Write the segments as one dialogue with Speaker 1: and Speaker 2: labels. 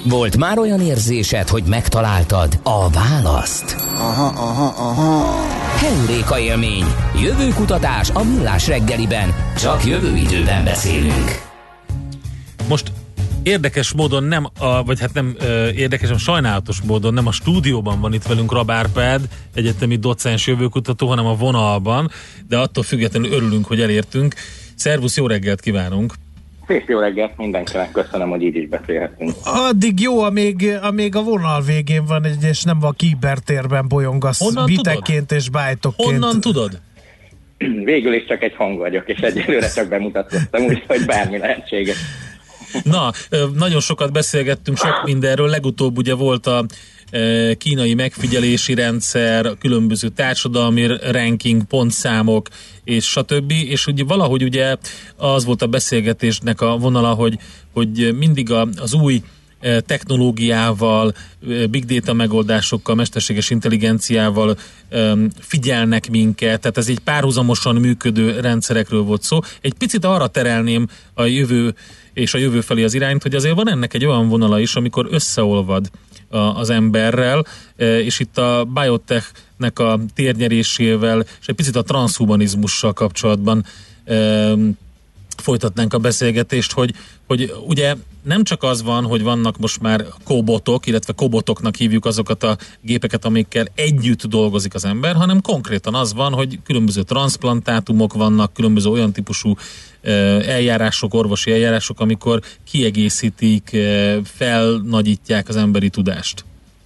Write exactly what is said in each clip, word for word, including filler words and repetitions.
Speaker 1: Volt már olyan érzésed, hogy megtaláltad a választ?
Speaker 2: Aha, aha, aha.
Speaker 1: Heuréka élmény. Jövőkutatás a Millás reggeliben. Csak jövő időben beszélünk.
Speaker 3: Most érdekes módon nem, a, vagy hát nem érdekes, hanem sajnálatos módon nem a stúdióban van itt velünk Rab Árpád, egyetemi docens jövőkutató, hanem a vonalban, de attól függetlenül örülünk, hogy elértünk. Szervusz, jó reggelt kívánunk!
Speaker 4: Szép jó reggelt mindenkinek, köszönöm, hogy így is beszélhetünk.
Speaker 5: Addig jó, amíg, amíg a vonal végén van, és nem a kibertérben bolyongasz biteként és bájtokként.
Speaker 3: Honnan tudod?
Speaker 4: Végül is csak egy hang vagyok, és egyelőre csak bemutatkoztam, úgyhogy bármi lehetséges.
Speaker 3: Na, nagyon sokat beszélgettünk sok mindenről, legutóbb ugye volt a kínai megfigyelési rendszer, a különböző társadalmi ranking, pontszámok, és stb. És ugye valahogy ugye az volt a beszélgetésnek a vonala, hogy, hogy mindig a, az új technológiával, big data megoldásokkal, mesterséges intelligenciával figyelnek minket, tehát ez egy párhuzamosan működő rendszerekről volt szó. Egy picit arra terelném a jövő és a jövő felé az irányt, hogy azért van ennek egy olyan vonala is, amikor összeolvad az emberrel, és itt a biotechnek a térnyerésével és egy picit a transhumanizmussal kapcsolatban folytatnánk a beszélgetést, hogy, hogy ugye nem csak az van, hogy vannak most már kobotok, illetve kobotoknak hívjuk azokat a gépeket, amikkel együtt dolgozik az ember, hanem konkrétan az van, hogy különböző transzplantátumok vannak, különböző olyan típusú eljárások, orvosi eljárások, amikor kiegészítik, felnagyítják az emberi tudást.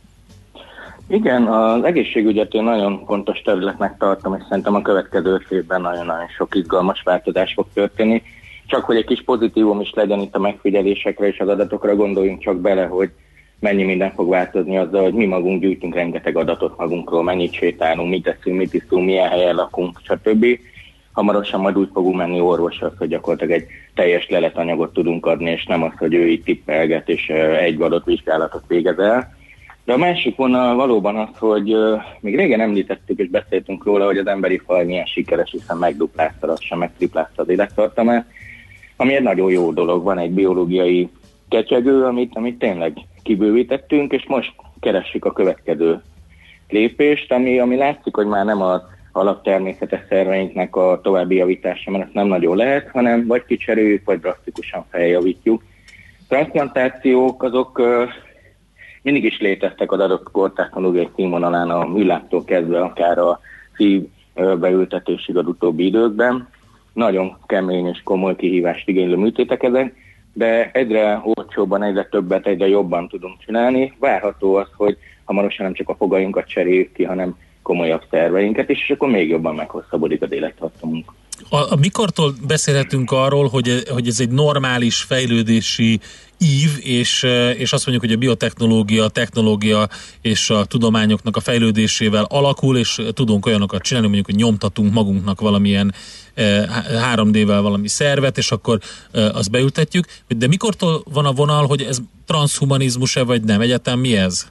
Speaker 4: Igen, az egészségügyet én nagyon fontos területnek tartom, és szerintem a következő öt évben nagyon-nagyon sok izgalmas változás fog történni. Csak hogy egy kis pozitívum is legyen itt a megfigyelésekre és az adatokra, gondoljunk csak bele, hogy mennyi minden fog változni azzal, hogy mi magunk gyűjtünk rengeteg adatot magunkról, mennyit sétálunk, mit teszünk, mit iszunk, milyen helyen lakunk, stb. Hamarosan majd úgy fogunk menni orvoshoz, hogy gyakorlatilag egy teljes leletanyagot tudunk adni, és nem az, hogy ő itt tippelget, és egy adott vizsgálatot végez el. De a másik vonal valóban az, hogy uh, még régen említettük és beszéltünk róla, hogy az emberi faj milyen sikeres, hiszen megduplázta, lassan megtriplázta az élettartamát, ami egy nagyon jó dolog. Van egy biológiai kecsegő, amit, amit tényleg kibővítettünk, és most keressük a következő lépést, ami, ami látszik, hogy már nem az alaptermészetes szerveinknek a további javítása, mert ezt nem nagyon lehet, hanem vagy kicserüljük, vagy drasztikusan feljavítjuk. Transzplantációk azok uh, mindig is léteztek az adott kortechnológiai színvonalán, a műláptól kezdve akár a szív beültetésig az utóbbi időkben. Nagyon kemény és komoly kihívást igénylő műtétek ezek, de egyre olcsóbban, egyre többet, egyre jobban tudunk csinálni. Várható az, hogy hamarosan nem csak a fogainkat cseréljük ki, hanem komolyabb szerveinket is, és akkor még jobban meghosszabbodik az élettartamunk.
Speaker 3: A, a mikortól beszélhetünk arról, hogy, hogy ez egy normális fejlődési ív, és, és azt mondjuk, hogy a biotechnológia, a technológia és a tudományoknak a fejlődésével alakul, és tudunk olyanokat csinálni, mondjuk, hogy nyomtatunk magunknak valamilyen három dé-vel valami szervet, és akkor azt beültetjük. De mikortól van a vonal, hogy ez transhumanizmus-e, vagy nem? Egyáltalán mi ez?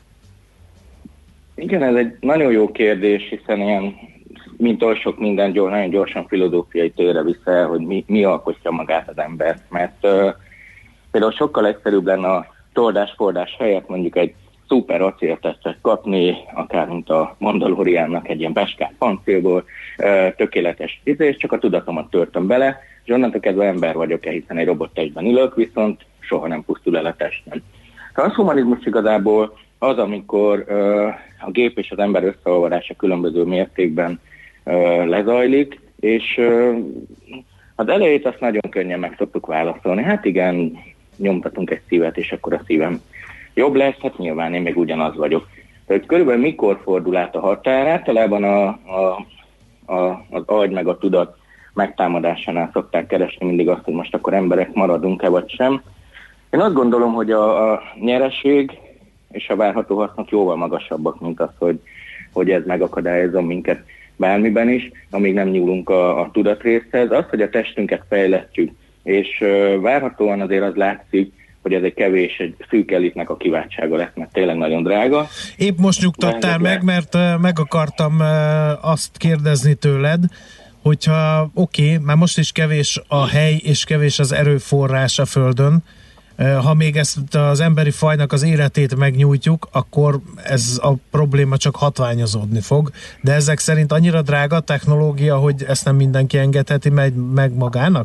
Speaker 4: Igen, ez egy nagyon jó kérdés, hiszen ilyen, mint oly sok minden, gyors, nagyon gyorsan filozófiai térre vissza, hogy mi, mi alkotja magát az embert, mert uh, például sokkal egyszerűbb lenne a toldás-fordás helyett mondjuk egy szuper acéltesztet kapni, akár mint a Mandaloriánnak egy ilyen beskát pancélból, uh, tökéletes és csak a tudatomat törtöm bele, és onnantól kezdve ember vagyok-e, hiszen egy robottestben ülök, viszont soha nem pusztul el a testem. A transhumanizmus igazából az, amikor uh, a gép és az ember összeolvadása különböző mértékben uh, lezajlik, és uh, az elejét azt nagyon könnyen meg szoktuk válaszolni. Hát igen, nyomtatunk egy szívet, és akkor a szívem jobb lesz, hát nyilván én még ugyanaz vagyok. Tehát körülbelül mikor fordul át a határ? Általában a, a, a, az agy meg a tudat megtámadásánál szokták keresni mindig azt, hogy most akkor emberek maradunk-e vagy sem. Én azt gondolom, hogy a, a nyereség és a várható hasznok jóval magasabbak, mint az, hogy, hogy ez megakadályozom minket bármiben is, amíg nem nyúlunk a, a tudatrészhez. Az, hogy a testünket fejlesztjük, és uh, várhatóan azért az látszik, hogy ez egy kevés, egy szűk elitnek a kiváltsága lesz, mert tényleg nagyon drága.
Speaker 5: Épp most nyugtattál meg, mert uh, meg akartam uh, azt kérdezni tőled, hogyha oké, okay, már most is kevés a hely, és kevés az erőforrás a Földön, ha még ezt az emberi fajnak az életét megnyújtjuk, akkor ez a probléma csak hatványozódni fog, de ezek szerint annyira drága a technológia, hogy ezt nem mindenki engedheti meg, meg magának?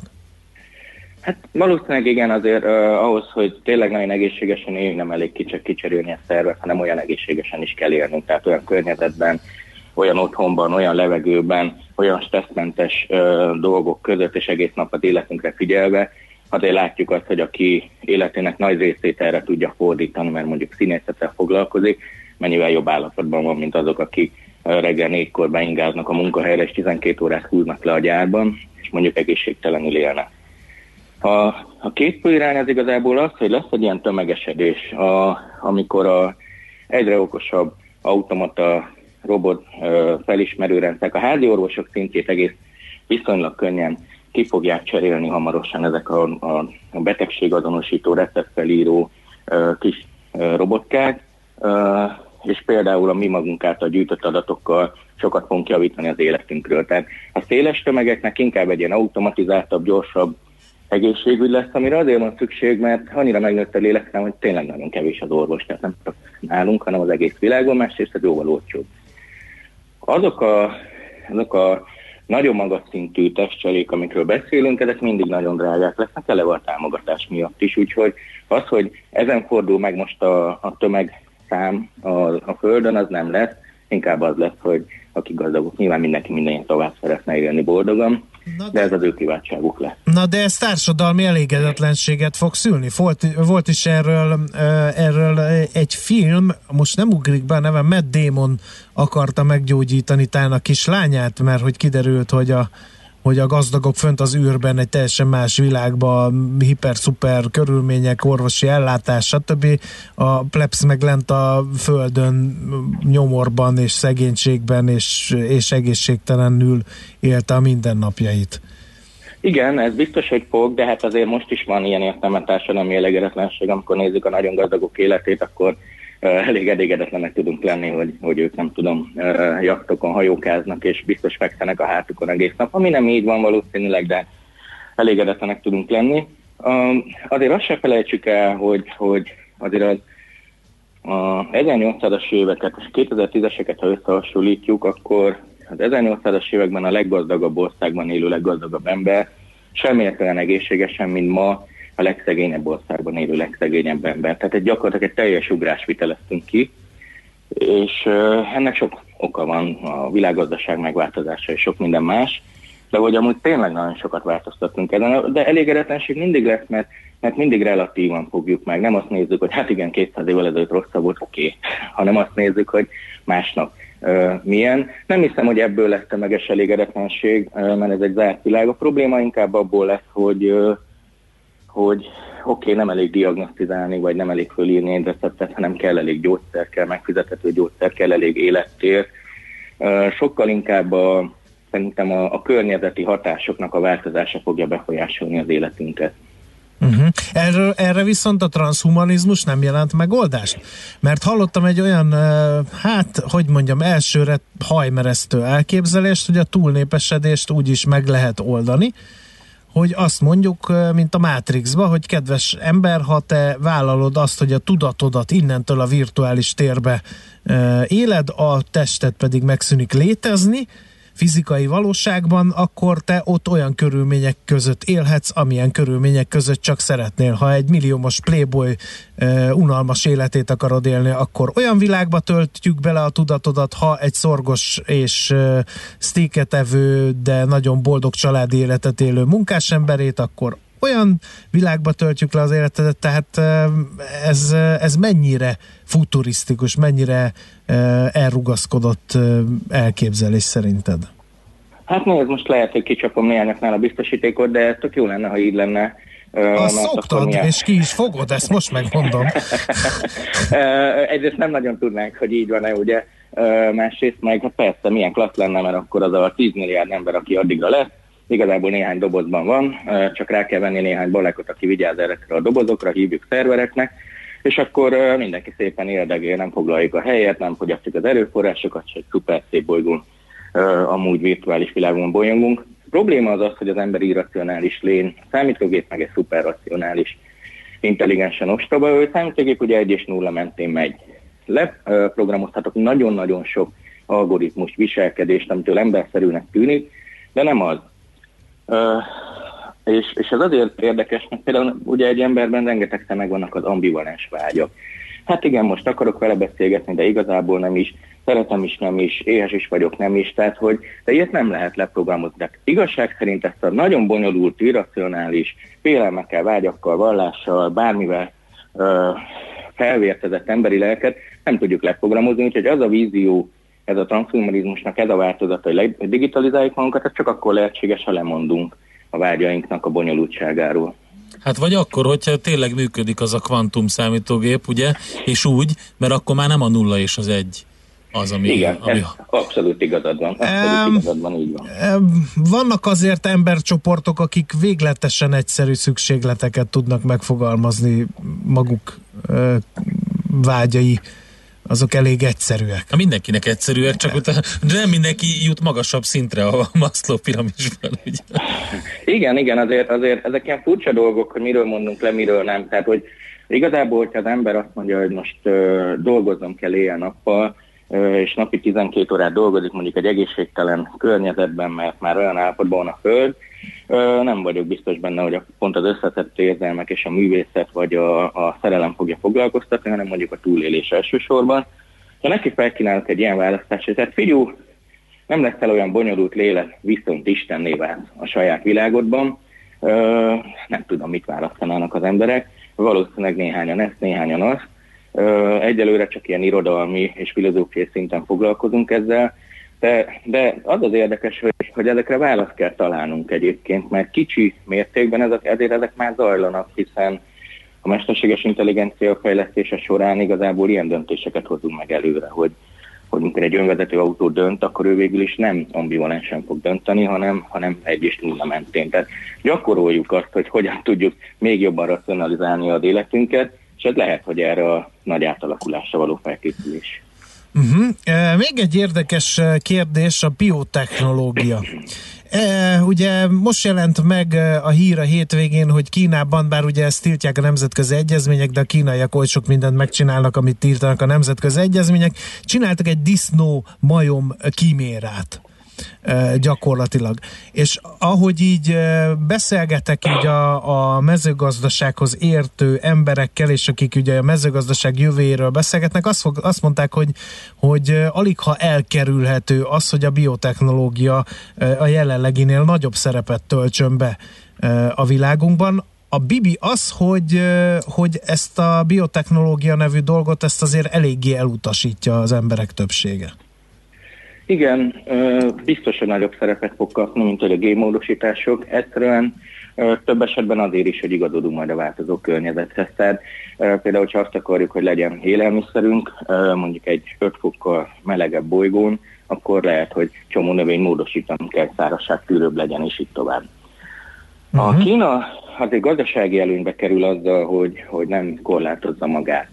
Speaker 4: Hát valószínűleg igen, azért uh, ahhoz, hogy tényleg nagyon egészségesen éljünk, nem elég kicsit kicserélni a szervet, hanem olyan egészségesen is kell élnünk, tehát olyan környezetben, olyan otthonban, olyan levegőben, olyan stresszmentes uh, dolgok között, és egész nap az életünkre figyelve, azért látjuk azt, hogy aki életének nagy részét erre tudja fordítani, mert mondjuk színészettel foglalkozik, mennyivel jobb állapotban van, mint azok, akik uh, reggel négykor beingáznak a munkahelyre, és tizenkét órát húznak le a gyárban, és mondjuk egészségtelenül élnek. A, a két fő irány az igazából az, hogy lesz egy ilyen tömegesedés, a, amikor a egyre okosabb automata, robot ö, felismerő rendszerek, a házi orvosok szintjét egész viszonylag könnyen ki fogják cserélni hamarosan ezek a, a, a betegségazonosító, receptfelíró ö, kis ö, robotkák, ö, és például a mi magunk által gyűjtött adatokkal sokat fogunk javítani az életünkről. Tehát a széles tömegeknek inkább egy ilyen automatizáltabb, gyorsabb egészségügy lesz, amire azért van szükség, mert annyira megnőtt a lélekszám, hogy tényleg nagyon kevés az orvos, tehát nem csak nálunk, hanem az egész világon, másrészt ez jóval olcsóbb. Azok a, azok a nagyon magas szintű testcserék, amikről beszélünk, ezek mindig nagyon drágák lesznek, eleve a támogatás miatt is, úgyhogy az, hogy ezen fordul meg most a, a tömegszám a, a Földön, az nem lesz, inkább az lesz, hogy akik gazdagok, nyilván mindenki minden tovább szeretne élni boldogan, de, de ez az ő kiváltságuk lesz.
Speaker 5: Na de ez társadalmi elégedetlenséget fog szülni. Volt, volt is erről, erről egy film, most nem ugrik be a neve, Matt Damon akarta meggyógyítani talán a kislányát, mert hogy kiderült, hogy a, hogy a gazdagok fönt az űrben egy teljesen más világban, hiper-szuper körülmények, orvosi ellátás, stb. A plebsz meg lent a földön nyomorban és szegénységben és, és egészségtelenül élte a mindennapjait.
Speaker 4: Igen, ez biztos, hogy fog, de hát azért most is van ilyen értelme társadalmi elégedetlenség, amikor nézzük a nagyon gazdagok életét, akkor uh, elég elégedetlenek tudunk lenni, hogy, hogy ők nem tudom, uh, jachtokon hajókáznak, és biztos fekszenek a hátukon egész nap, ami nem így van valószínűleg, de elégedetlenek tudunk lenni. Um, azért azt se felejtsük el, hogy, hogy azért az a ezernyolcszázas éveket és kétezer-tízeseket, ha összehasonlítjuk, akkor az ezernyolcszázas években a leggazdagabb országban élő leggazdagabb ember semmiért olyan egészségesen, mint ma a legszegényebb országban élő legszegényebb ember. Tehát egy gyakorlatilag egy teljes ugrás viteleztünk ki, és uh, ennek sok oka van, a világgazdaság megváltozása és sok minden más, de hogy amúgy tényleg nagyon sokat változtattunk ezen, de elégedetlenség mindig lesz, mert, mert mindig relatívan fogjuk meg. Nem azt nézzük, hogy hát igen, kétszáz évvel ezelőtt rosszabb volt, oké, okay. hanem azt nézzük, hogy másnap uh, milyen. Nem hiszem, hogy ebből lesz tömeges elégedetlenség, uh, mert ez egy zárt világ. A probléma inkább abból lesz, hogy, uh, hogy oké, okay, nem elég diagnosztizálni, vagy nem elég fölírni egy receptet, hanem kell elég gyógyszer, kell megfizethető gyógyszer, kell elég élettér. Uh, sokkal inkább a Szerintem a, a környezeti hatásoknak a változása fogja befolyásolni az életünket.
Speaker 5: Uh-huh. Erre, erre viszont a transhumanizmus nem jelent megoldást? Mert hallottam egy olyan, hát, hogy mondjam, elsőre hajmeresztő elképzelést, hogy a túlnépesedést úgy is meg lehet oldani, hogy azt mondjuk, mint a Matrixba, hogy kedves ember, ha te vállalod azt, hogy a tudatodat innentől a virtuális térbe éled, a tested pedig megszűnik létezni, fizikai valóságban, akkor te ott olyan körülmények között élhetsz, amilyen körülmények között csak szeretnél. Ha egy milliómos playboy uh, unalmas életét akarod élni, akkor olyan világba töltjük bele a tudatodat, ha egy szorgos és uh, sztéket evő, de nagyon boldog családi életet élő munkásemberét, akkor olyan világba töltjük le az életedet, tehát ez, ez mennyire futurisztikus, mennyire elrugaszkodott elképzelés szerinted?
Speaker 4: Hát nézd, most lehet, hogy kicsapom néhányaknál a biztosítékot, de tök jó lenne, ha így lenne.
Speaker 5: Azt szoktad, milyen... és ki is fogod, ezt most megmondom.
Speaker 4: Egyrészt nem nagyon tudnánk, hogy így van-e, ugye? Másrészt meg persze milyen klassz lenne, mert akkor az a tíz milliárd ember, aki addigra lesz, igazából néhány dobozban van, csak rá kell venni néhány balekot, aki vigyáz ezekre a dobozokra, hívjuk szervereknek, és akkor mindenki szépen érdegél, nem foglaljuk a helyet, nem fogyasztjuk az erőforrásokat, és egy szuper szép bolygón, amúgy virtuális világon bolyongunk. A probléma az az, hogy az ember irracionális lény, a számítógép meg egy szuperracionális. intelligensen ostoba, ő számítógép ugye egy és nulla mentén megy. Leprogramozhatok nagyon-nagyon sok algoritmus, viselkedést, amitől emberszerűnek tűnik, de nem az. Uh, és, és ez azért érdekes, mert például ugye egy emberben rengetegszer megvannak az ambivalens vágyak. Hát igen, most akarok vele beszélgetni, de igazából nem is, szeretem is, nem is, éhes is vagyok, nem is, tehát hogy, de ilyet nem lehet leprogramozni. De igazság szerint ezt a nagyon bonyolult, irracionális, félelmekkel, vágyakkal, vallással, bármivel uh, felvértezett emberi lelket nem tudjuk leprogramozni, úgyhogy az a vízió, ez a transhumanizmusnak ez a változata, hogy digitalizáljuk magunkat, ez csak akkor lehetséges, ha lemondunk a vágyainknak a bonyolultságáról.
Speaker 3: Hát vagy akkor, hogyha tényleg működik az a kvantum számítógép, ugye, és úgy, mert akkor már nem a nulla és az egy az, ami...
Speaker 4: Igen,
Speaker 3: ami...
Speaker 4: abszolút igazad van. Abszolút um, igazad van, így van.
Speaker 5: Um, vannak azért embercsoportok, akik végletesen egyszerű szükségleteket tudnak megfogalmazni maguk uh, vágyai, azok elég egyszerűek.
Speaker 3: Ha mindenkinek egyszerűek, csak utána, de nem mindenki jut magasabb szintre a Maslow piramisban. Ugye?
Speaker 4: Igen, igen, azért, azért ezek ilyen furcsa dolgok, hogy miről mondunk le, miről nem. Tehát, hogy igazából, hogyha az ember azt mondja, hogy most uh, dolgoznom kell éjjel-nappal, uh, és napi tizenkét órát dolgozik mondjuk egy egészségtelen környezetben, mert már olyan állapotban van a föld, uh, nem vagyok biztos benne, hogy pont az összetett érzelmek és a művészet vagy a, a szerelem fogja foglalkoztatni, hanem mondjuk a túlélés elsősorban. Ha neki felkínálok egy ilyen választást, tehát figyú, nem lesz el olyan bonyolult lélek, viszont Istenné vált a saját világodban, uh, nem tudom, mit választanának az emberek, valószínűleg néhányan ezt, néhányan azt. Uh, egyelőre csak ilyen irodalmi és filozófiai szinten foglalkozunk ezzel, de, de az az érdekes, hogy, hogy ezekre választ kell találnunk egyébként, mert kicsi mértékben ezek, ezért ezek már zajlanak, hiszen a mesterséges intelligencia fejlesztése során igazából ilyen döntéseket hozunk meg előre, hogy, hogy amikor egy önvezető autó dönt, akkor ő végül is nem ambivalensen fog dönteni, hanem, hanem egy és nulla mentén. Tehát gyakoroljuk azt, hogy hogyan tudjuk még jobban racionalizálni az életünket, és ez lehet, hogy erre a nagy átalakulásra való felkészülés.
Speaker 5: Uh-huh. E, még egy érdekes kérdés, a biotechnológia. E, ugye most jelent meg a hír a hétvégén, hogy Kínában, bár ugye ezt tiltják a nemzetközi egyezmények, de a kínaiak oly sok mindent megcsinálnak, amit tiltanak a nemzetközi egyezmények, csináltak egy disznó majom kímérát. Gyakorlatilag. És ahogy így beszélgetek így a, a mezőgazdasághoz értő emberekkel, és akik ugye a mezőgazdaság jövőjéről beszélgetnek, azt, fog, azt mondták, hogy, hogy alig ha elkerülhető az, hogy a biotechnológia a jelenleginél nagyobb szerepet töltsön be a világunkban. A Bibi az, hogy, hogy ezt a biotechnológia nevű dolgot, ezt azért eléggé elutasítja az emberek többsége.
Speaker 4: Igen, biztos, hogy nagyobb szerepet fog kapni, mint hogy a génmódosítások. Egyszerűen több esetben azért is, hogy igazodunk majd a változó környezethez. Tehát például, ha azt akarjuk, hogy legyen élelmiszerünk, mondjuk egy öt fokkal melegebb bolygón, akkor lehet, hogy csomó növény módosítanunk kell, szárazságtűrőbb legyen, és így tovább. Uh-huh. A Kína azért gazdasági előnybe kerül azzal, hogy, hogy nem korlátozza magát.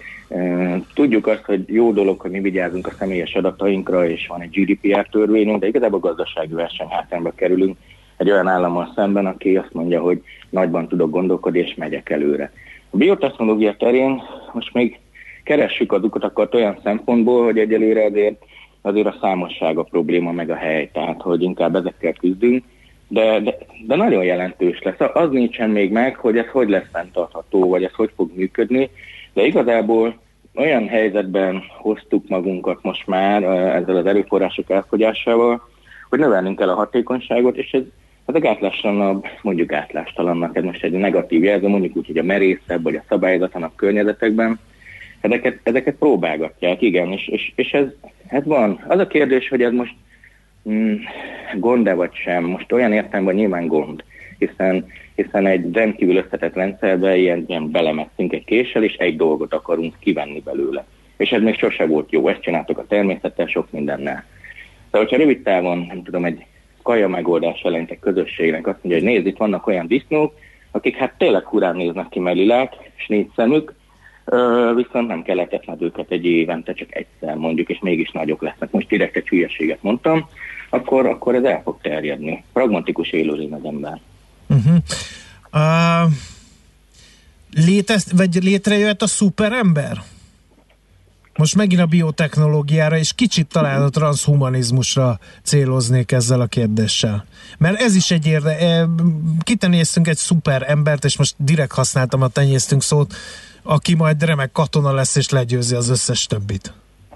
Speaker 4: Tudjuk azt, hogy jó dolog, hogy mi vigyázunk a személyes adatainkra, és van egy gé dé pé er törvényünk, de igazából gazdasági versenyhátrányba kerülünk egy olyan állammal szemben, aki azt mondja, hogy nagyban tudok gondolkodni, és megyek előre. A biotechnológia terén most még keressük az utakat olyan szempontból, hogy egyelőre azért, azért a számosság a probléma, meg a hely, tehát hogy inkább ezekkel küzdünk, de, de, de nagyon jelentős lesz. Az nincsen még meg, hogy ez hogy lesz fenntartható, vagy ez hogy fog működni, de igazából olyan helyzetben hoztuk magunkat most már ezzel az erőforrások elfogyásával, hogy növelnünk kell a hatékonyságot, és ez, ez a gátlástalanabb, mondjuk gátlástalannak, ez most egy negatív jelző, mondjuk úgy, hogy a merészebb vagy a szabályozatlanabb környezetekben, ezeket, ezeket próbálgatják, igen, és, és, és ez, ez van. Az a kérdés, hogy ez most mm, gond-e vagy sem, most olyan értelemben nyilván gond, hiszen hiszen egy rendkívül összetett rendszerbe ilyen, ilyen belemesszünk egy késsel, és egy dolgot akarunk kivenni belőle. És ez még sose volt jó, ezt csináltuk a természettel, sok mindennel. De hogyha rövid távon, nem tudom, egy kaja megoldás jelent egy közösségnek, azt mondja, hogy nézd, itt vannak olyan disznók, akik hát tényleg hurrán néznek ki, mert lilák, és négy szemük, viszont nem kell etetned őket egy évente, csak egyszer mondjuk, és mégis nagyok lesznek. Most direkt egy hülyeséget mondtam, akkor, akkor ez el fog terjedni. Pragmatikus élőlény az ember.
Speaker 5: Uh-huh. Uh, létez, vagy létrejöhet a szuperember? Most megint a biotechnológiára, és kicsit talán a transhumanizmusra céloznék ezzel a kérdéssel. Mert ez is egy érde... Kitenyésztünk egy szuper embert, és most direkt használtam a tenyésztünk szót, aki majd remek katona lesz, és legyőzi az összes többit.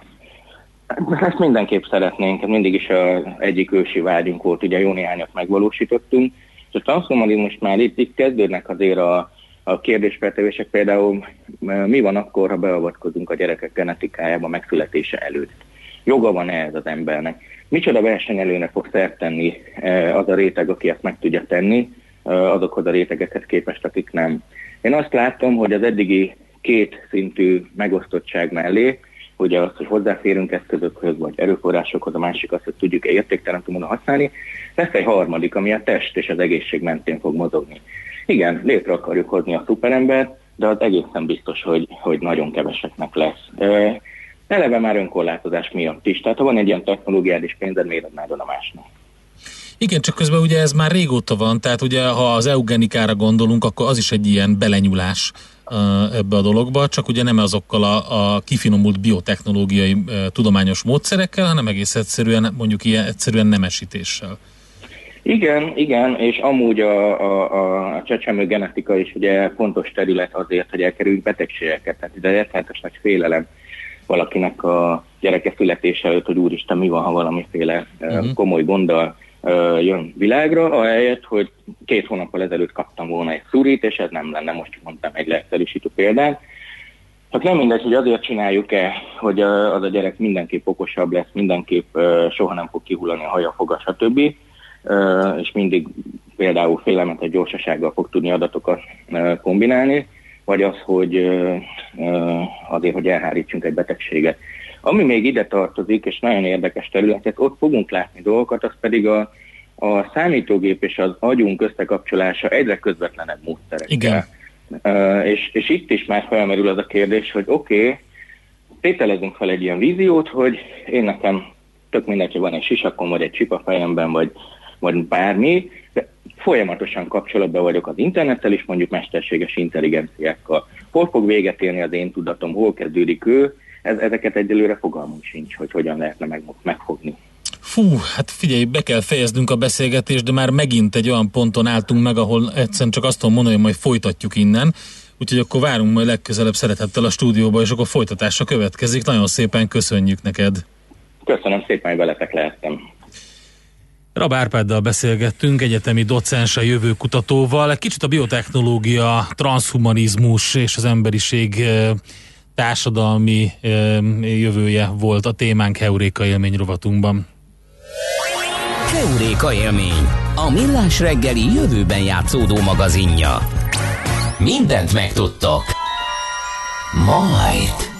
Speaker 4: Ezt mindenképp szeretnénk, mindig is a egyik ősi vágyunk volt, ugye jó néhányat megvalósítottunk, és a transhumanizmus már itt, itt kezdődnek azért a A kérdésfeltevések, például mi van akkor, ha beavatkozunk a gyerekek genetikájába megszületése előtt? Joga van ez az embernek? Micsoda versenyelőnek fog szert tenni az a réteg, aki ezt meg tudja tenni, azokhoz a rétegekhez képest, akik nem? Én azt látom, hogy az eddigi két szintű megosztottság mellé, ugye az, hogy hozzáférünk eszközökhöz, vagy erőforrásokhoz, a másik az, hogy tudjuk-e értéktelen módon használni, lesz egy harmadik, ami a test és az egészség mentén fog mozogni. Igen, létre akarjuk hozni a szuperembert, de az egészen biztos, hogy, hogy nagyon keveseknek lesz. E, eleve már önkorlátozás miatt is. Tehát ha van egy ilyen technológiád és pénzed, miért adnád a másnak?
Speaker 3: Igen, csak közben ugye ez már régóta van, tehát ugye ha az eugenikára gondolunk, akkor az is egy ilyen belenyúlás uh, ebbe a dologba, csak ugye nem azokkal a, a kifinomult biotechnológiai uh, tudományos módszerekkel, hanem egész egyszerűen, mondjuk ilyen egyszerűen nemesítéssel. Igen,
Speaker 4: igen, és amúgy a, a, a csecsemő genetika is ugye fontos terület azért, hogy elkerüljük betegségeket. Tehát ide érthetes nagy félelem valakinek a gyereke születése előtt, hogy úristen, mi van, ha valamiféle uh-huh. komoly gonddal uh, jön világra, ahelyett, hogy két hónappal ezelőtt kaptam volna egy szurit, és ez nem lenne, most mondtam egy leegyszerűsítő példát. Hát nem mindegy, hogy azért csináljuk-e, hogy az a gyerek mindenképp okosabb lesz, mindenképp uh, soha nem fog kihullani a haja, foga, stb., Uh, és mindig például félelmetes gyorsasággal fog tudni adatokat uh, kombinálni, vagy az, hogy uh, uh, azért, hogy elhárítsunk egy betegséget. Ami még ide tartozik, és nagyon érdekes terület, ott fogunk látni dolgokat, az pedig a, a számítógép és az agyunk összekapcsolása egyre közvetlenebb módszerekkel.
Speaker 3: Igen.
Speaker 4: Uh, és, és itt is már felmerül az a kérdés, hogy oké, okay, tételezünk fel egy ilyen víziót, hogy én nekem tök mindegy, hogy van egy sisakom, vagy egy csip a fejemben, vagy vagy bármi, de folyamatosan kapcsolatban vagyok az internettel is, mondjuk mesterséges intelligenciákkal. Hol fog véget érni az én tudatom, hol kezdődik ő, ez, ezeket egyelőre fogalmunk sincs, hogy hogyan lehetne meg, megfogni.
Speaker 3: Fú, hát figyelj, be kell fejeznünk a beszélgetést, de már megint egy olyan ponton álltunk meg, ahol egyszerűen csak azt tudom mondani, hogy majd folytatjuk innen, úgyhogy akkor várunk majd legközelebb szeretettel a stúdióba, és akkor folytatásra következik. Nagyon szépen köszönjük neked!
Speaker 4: Köszönöm szépen, hogy veletek lehettem!
Speaker 3: Rab Árpáddal beszélgettünk, egyetemi docens, a jövőkutatóval. Egy kicsit a biotechnológia, transhumanizmus és az emberiség társadalmi jövője volt a témánk Heuréka élmény rovatunkban.
Speaker 1: Heuréka élmény, a millás reggeli jövőben játszódó magazinja. Mindent megtudtok. Majd.